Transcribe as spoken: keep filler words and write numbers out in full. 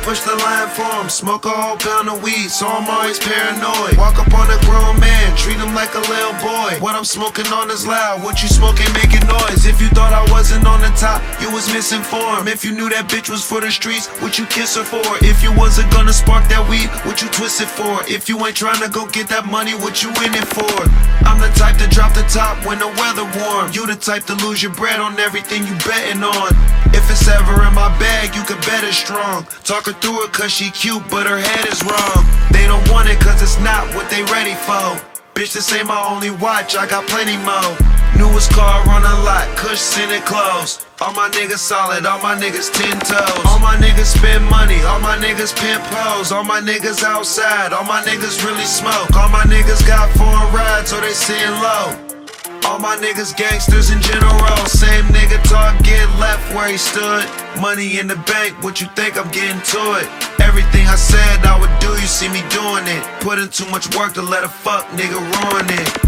push the line for him. Smoke a whole pound of weed, so I'm always paranoid. Walk up on a grown man, treat him like a little boy. What I'm smoking on is loud, what you smoking making noise. If you thought I wasn't on the top, you was misinformed. If you knew that bitch was for the streets, what you kiss her for? If you wasn't gonna spark that weed, what you twist it for? If you ain't trying to go get that money, what you in it for? I'm the type to drop the top when the weather warm. You the type to lose your bread on everything you betting on. If it's ever in my bag, you can bet it's strong. Talk her through it cause she cute, but her head is wrong. They don't want it cause it's not what they ready for. Bitch, this ain't my only watch, I got plenty more. Newest car on a lot, Kush sending clothes. All my niggas solid, all my niggas ten toes. All my niggas spend money, all my niggas pimp hoes. All my niggas outside, all my niggas really smoke. All my niggas got foreign rides, so they sitting low. All my niggas gangsters in general. Same nigga talk, get left where he stood. Money in the bank, what you think I'm getting to it? Everything I said I would do, you see me doing it. Put in too much work to let a fuck nigga ruin it.